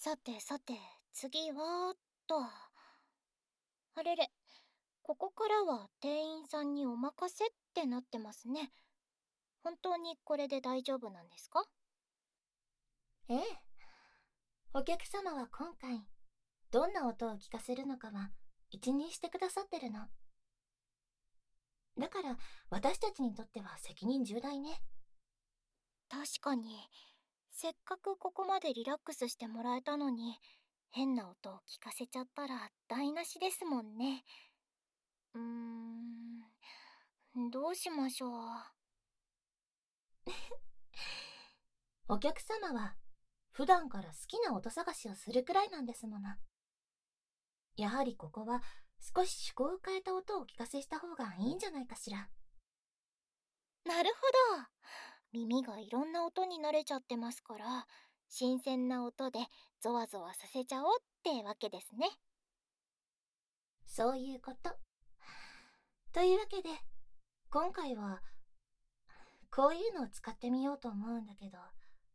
さてさて、次はと。あれれ、ここからは店員さんにお任せってなってますね。本当にこれで大丈夫なんですか？ ええ。お客様は今回、どんな音を聞かせるのかは一任してくださってるの。だから、私たちにとっては責任重大ね。 確かに、せっかくここまでリラックスしてもらえたのに、変な音を聞かせちゃったら台無しですもんね。どうしましょう。 お客様は、普段から好きな音探しをするくらいなんですもの。やはりここは、少し趣向を変えた音をお聞かせした方がいいんじゃないかしら。 なるほど。耳がいろんな音に慣れちゃってますから、新鮮な音でゾワゾワさせちゃおうってわけですね。 そういうこと。というわけで、今回は、こういうのを使ってみようと思うんだけど、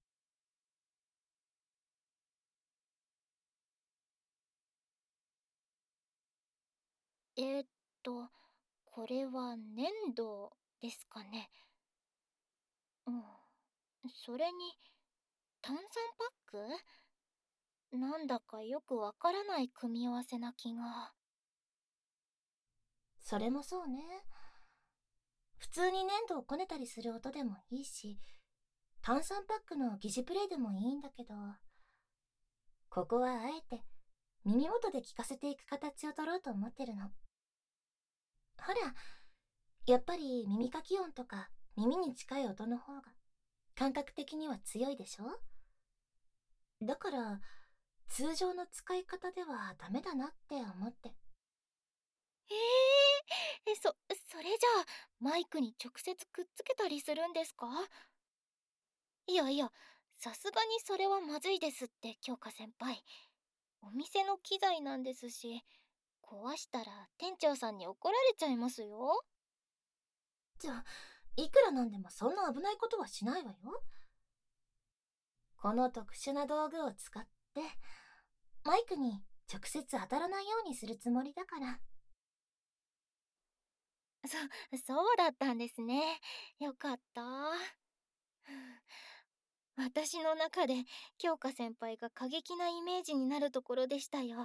えーっと、これは粘土ですかね。うん。それに、炭酸パックなんだかよくわからない組み合わせな気が。 それもそうね。普通に粘土をこねたりする音でもいいし、炭酸パックの疑似プレイでもいいんだけど、ここはあえて耳元で聞かせていく形を取ろうと思ってるの。ほら、やっぱり耳かき音とか耳に近い音の方が感覚的には強いでしょ？だから、通常の使い方ではダメだなって思って。 えそれじゃあ、マイクに直接くっつけたりするんですか？いやいや、さすがにそれはまずいですって、京香先輩。お店の機材なんですし、壊したら店長さんに怒られちゃいますよ。 じゃあ、いくらなんでもそんな危ないことはしないわよ。この特殊な道具を使って、マイクに直接当たらないようにするつもりだから。 そうだったんですね。よかった。私の中で京香先輩が過激なイメージになるところでしたよ。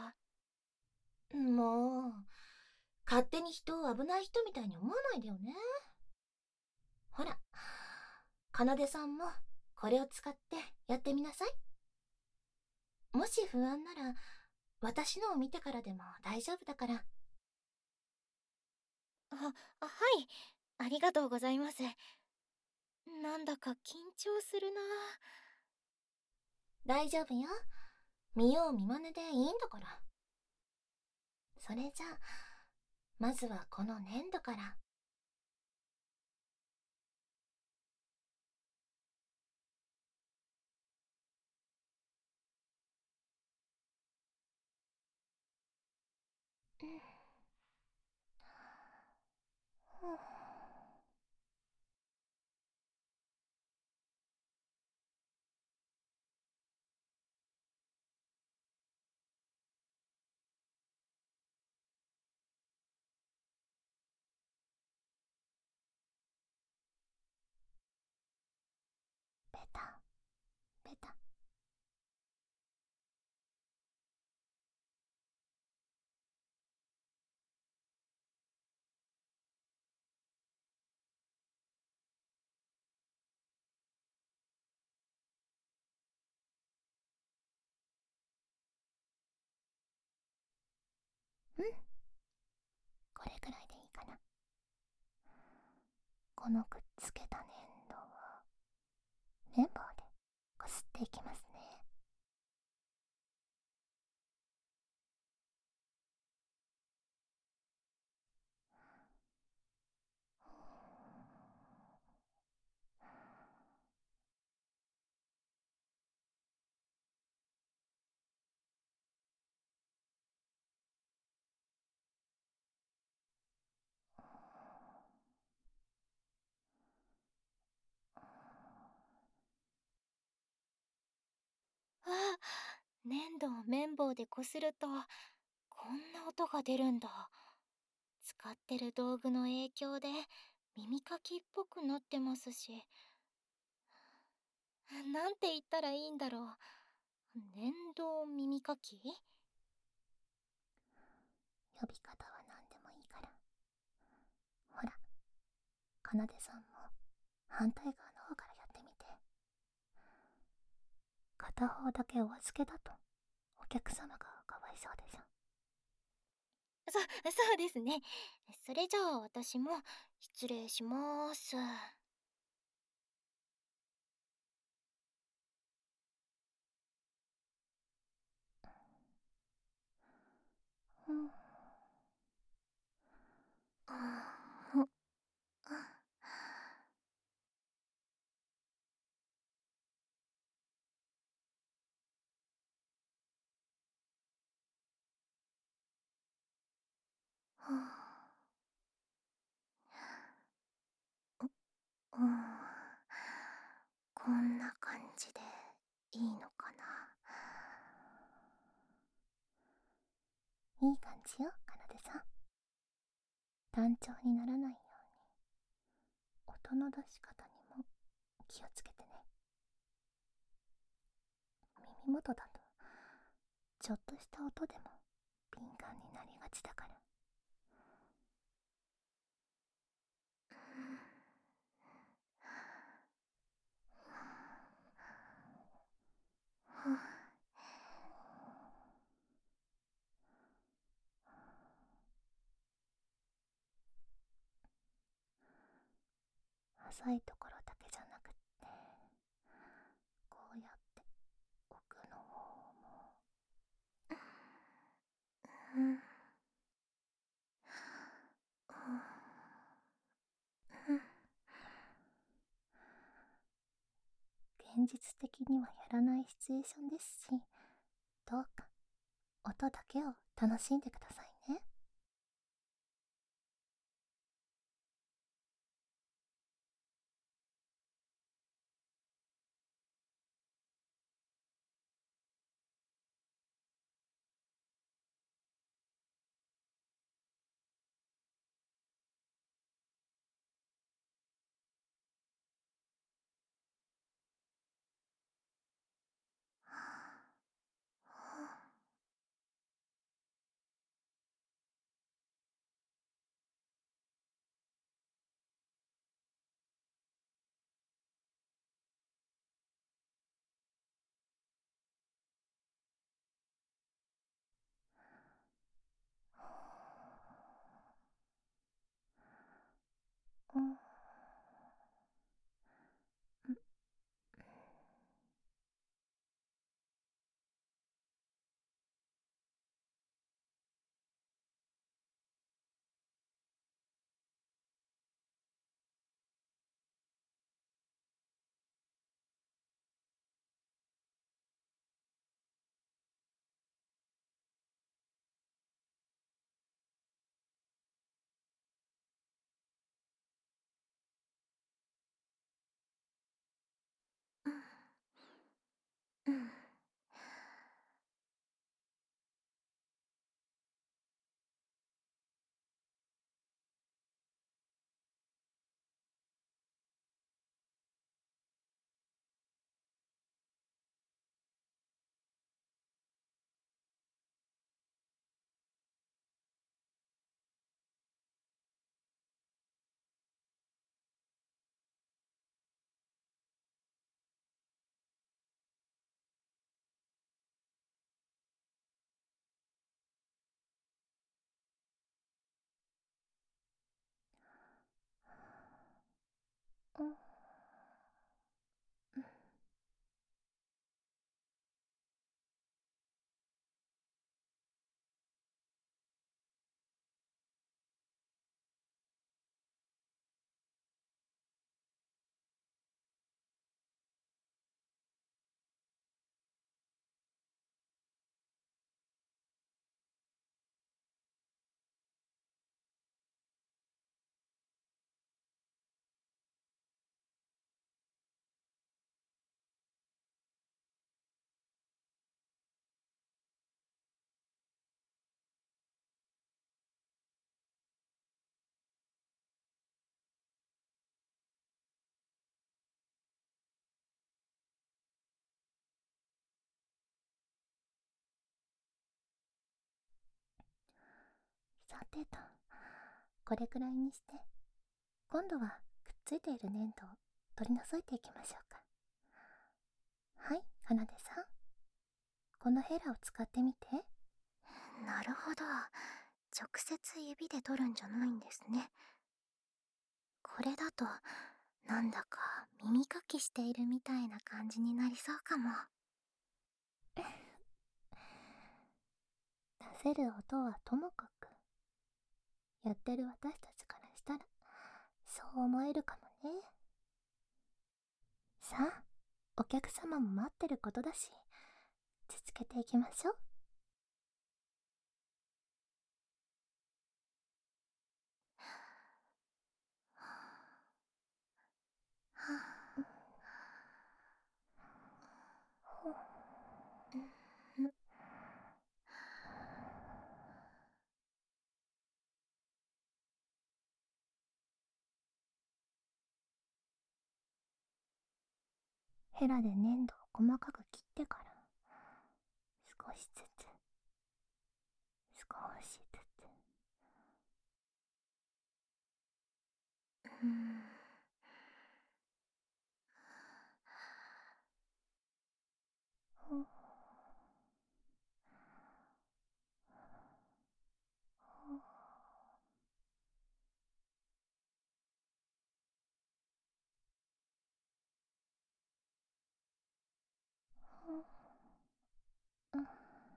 もう、勝手に人を危ない人みたいに思わないでよね。ほら、奏さんもこれを使ってやってみなさい。もし不安なら、私のを見てからでも大丈夫だから。 はい。ありがとうございます。なんだか緊張するな。 大丈夫よ。見よう見まねでいいんだから。それじゃあ、まずはこの粘土から。ペタ、ペタ。うん、これくらいでいいかな。このくっつけた粘土を綿棒でこすっていきますね。 あ、 粘土を綿棒でこするとこんな音が出るんだ。使ってる道具の影響で耳かきっぽくなってますし、なんて言ったらいいんだろう。粘土耳かき。 呼び方は何でもいいから。ほら、かなでさんも反対側の方からやってみて。片方だけお預けだとお客様がかわいそうでしょ。 そうですね。それじゃあ私も失礼しまーす。 うん。 あうん、こんな感じでいいのかな。 いい感じよ、かなでさん。単調にならないように、音の出し方にも気をつけてね。耳元だと、ちょっとした音でも敏感になりがちだから。浅いところだけじゃなくって、こうやって奥の方も。 うん現実的にはやらないシチュエーションですし、どうか音だけを楽しんでくださいね。うん。 うんうん。 さてと、これくらいにして、今度はくっついている粘土を取り除いていきましょうか。はい、かなでさん。このヘラを使ってみて。 なるほど。直接指で取るんじゃないんですね。これだと、なんだか耳かきしているみたいな感じになりそうかも。 出せる音はともかく、やってる私たちからしたら、そう思えるかもね。さあ、お客様も待ってることだし、続けていきましょう。 はヘラで粘土を細かく切ってから、少しずつ、少しずつ。ほうほうほう、うん。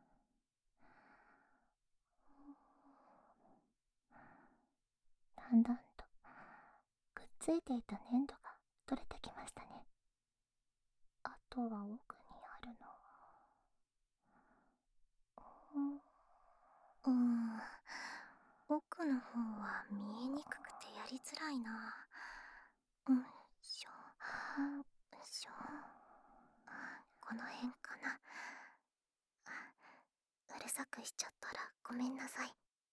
だんだんとくっついていた粘土が取れてきましたね。あとは奥にあるのは、 うーん、奥の方は見えにくくてやりづらいな。うんしょ、しょ、この辺かな。うるさくしちゃったらごめんなさい。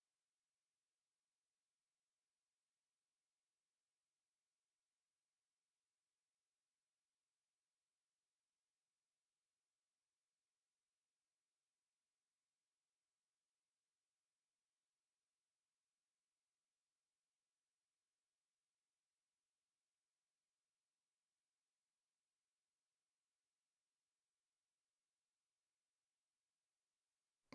うん、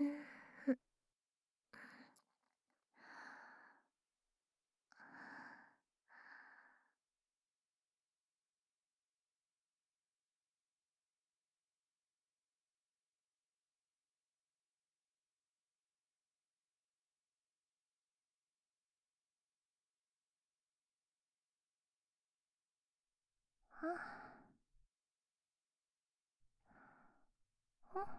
はあ、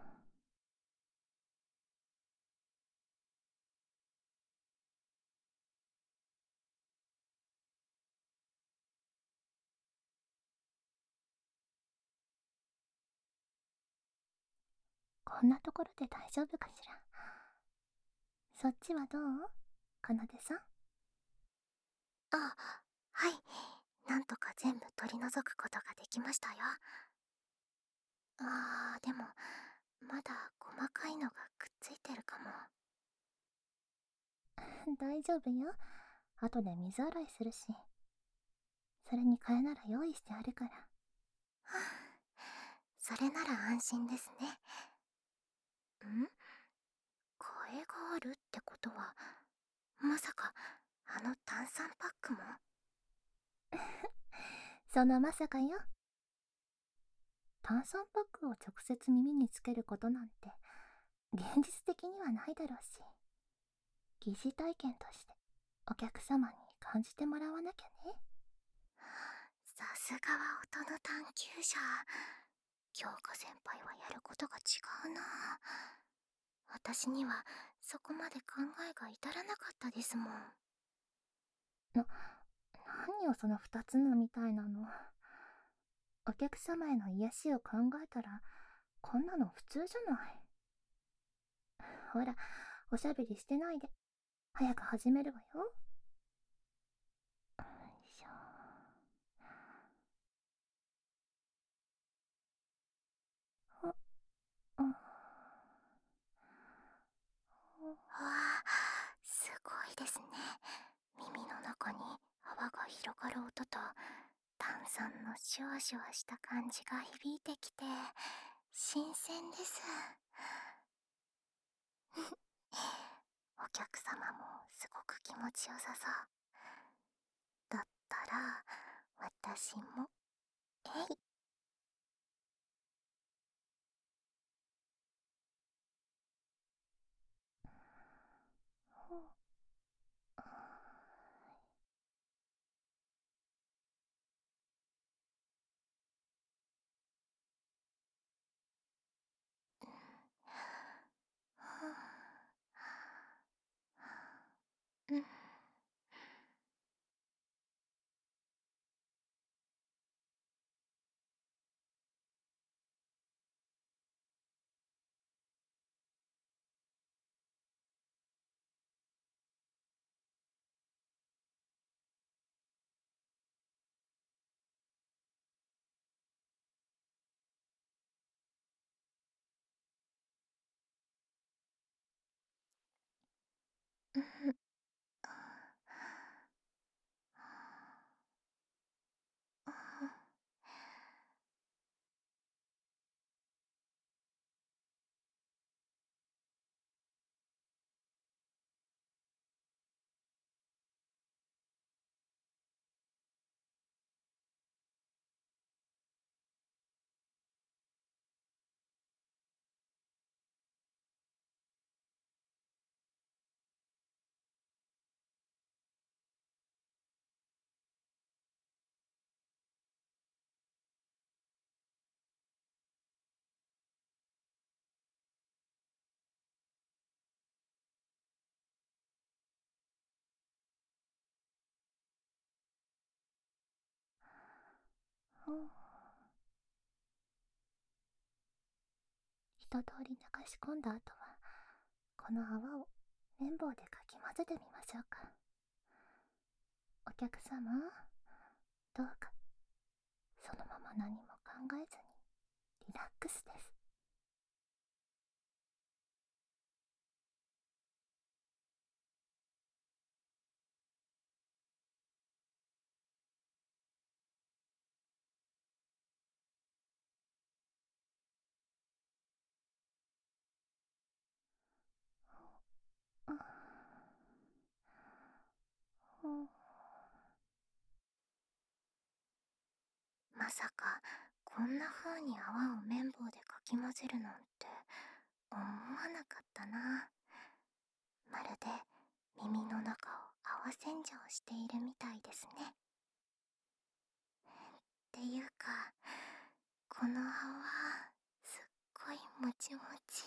こんなところで大丈夫かしら。そっちはどう？かなでさん。 あ、はい。なんとか全部取り除くことができましたよ。でも、まだ細かいのがくっついてるかも。 大丈夫よ。後で水洗いするし。それに替えなら用意してあるから。 それなら安心ですね。替えがあるってことは、まさか、あの炭酸パックも？ そのまさかよ。炭酸パックを直接耳につけることなんて現実的にはないだろうし、疑似体験としてお客様に感じてもらわなきゃね。 さすがは音の探求者。京香先輩はやることが違うな。私にはそこまで考えが至らなかったですもん。 何よその二つのみたいなの。お客様への癒しを考えたらこんなの普通じゃない。ほら、おしゃべりしてないで早く始めるわよ。よいしょ。あ、あ、 わあ、すごですね。耳の中に泡が広がる音と炭酸のシュワシュワした感じが響いてきて新鮮です。お客様もすごく気持ちよさそう。だったら私もえい。うん。 一通り流し込んだ後は、この泡を綿棒でかき混ぜてみましょうか。お客様、どうかそのまま何も考えずにリラックスです。 まさかこんな風に泡を綿棒でかき混ぜるなんて思わなかったな。まるで耳の中を泡洗浄しているみたいですね。っていうか、この泡すっごいもちもち。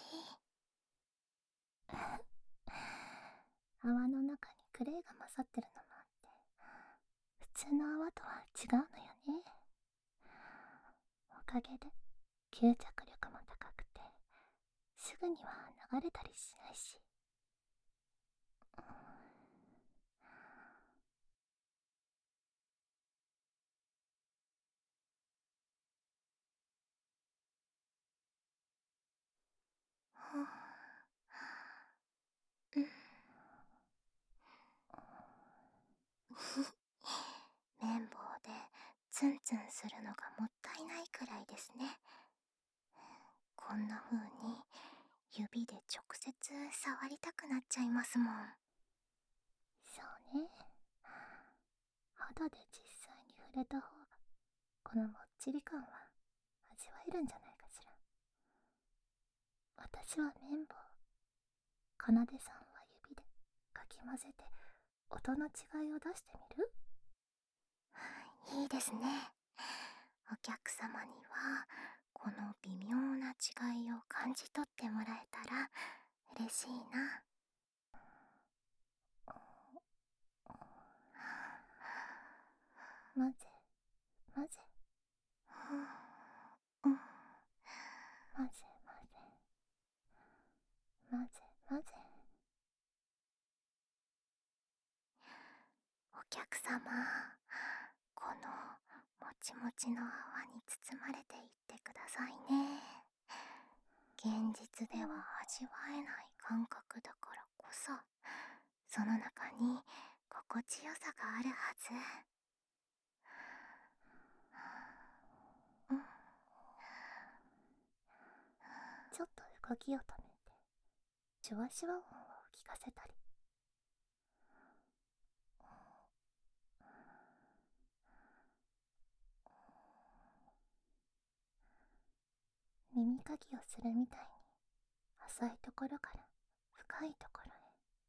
泡の中にクレイが混ざってるのもあって、普通の泡とは違うのよね。おかげで吸着力も高くて、すぐには流れたりしないし。 うん。綿棒でツンツンするのがもったいないくらいですね。こんな風に指で直接触りたくなっちゃいますもん。 そうね。肌で実際に触れた方が、このもっちり感は味わえるんじゃないかしら。私は綿棒、かなでさんは指でかき混ぜて音の違いを出してみる？ いいですね。お客様にはこの微妙な違いを感じ取ってもらえたら嬉しいな。 混ぜ、混ぜ、 うん。 混ぜ、混ぜ、混ぜ、混ぜ。 お客様、このもちもちの泡に包まれていってくださいね。現実では味わえない感覚だからこそ、 その中に心地よさがあるはず。 ちょっと動きを止めてシュワシュワ音を聞かせたり、耳かきをするみたいに浅いところから深いところへ。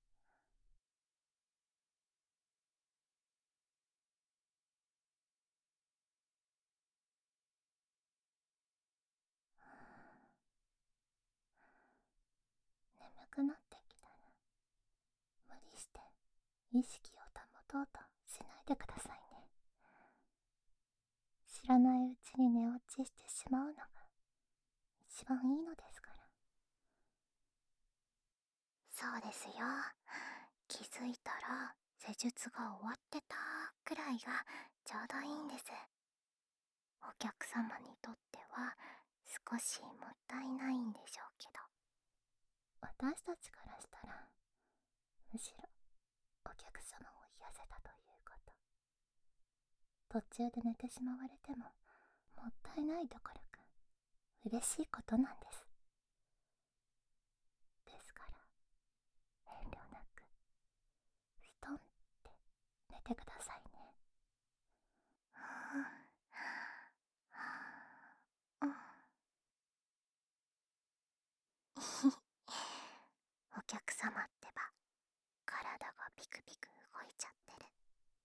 眠くなってきたら無理して意識を保とうとしないでくださいね。知らないうちに寝落ちしてしまうのが一番いいのですから。 そうですよ。気づいたら施術が終わってたくらいがちょうどいいんです。お客様にとっては少しもったいないんでしょうけど。 私たちからしたらむしろお客様を癒せたということ。途中で寝てしまわれてももったいないどころか嬉しいことなんです。ですから遠慮なくストンって寝てくださいね。 お客様ってば体がピクピク動いちゃってる。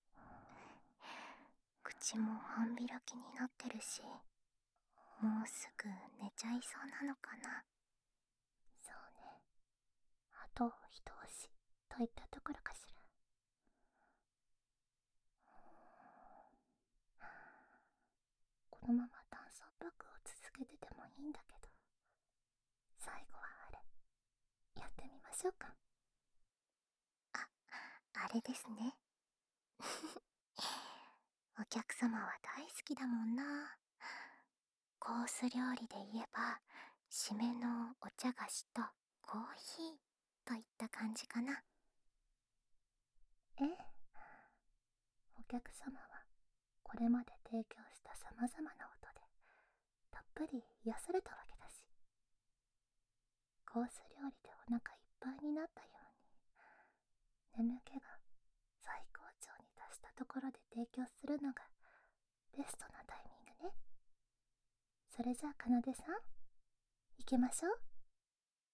口も半開きになってるし、もうすぐ寝ちゃいそうなのかな。 そうね。あと一押しといったところかしら。このまま炭酸パックを続けててもいいんだけど、最後はあれやってみましょうか。 あれですね。お客様は大好きだもんな。コース料理で言えば締めのお茶菓子とコーヒーといった感じかな。 ええ、お客様はこれまで提供したさまざまな音でたっぷり癒されたわけだし、コース料理でお腹いっぱいになったように眠気が最高潮に達したところで提供するのがベストなタイミングね。それじゃあ、かなでさん、行きましょう。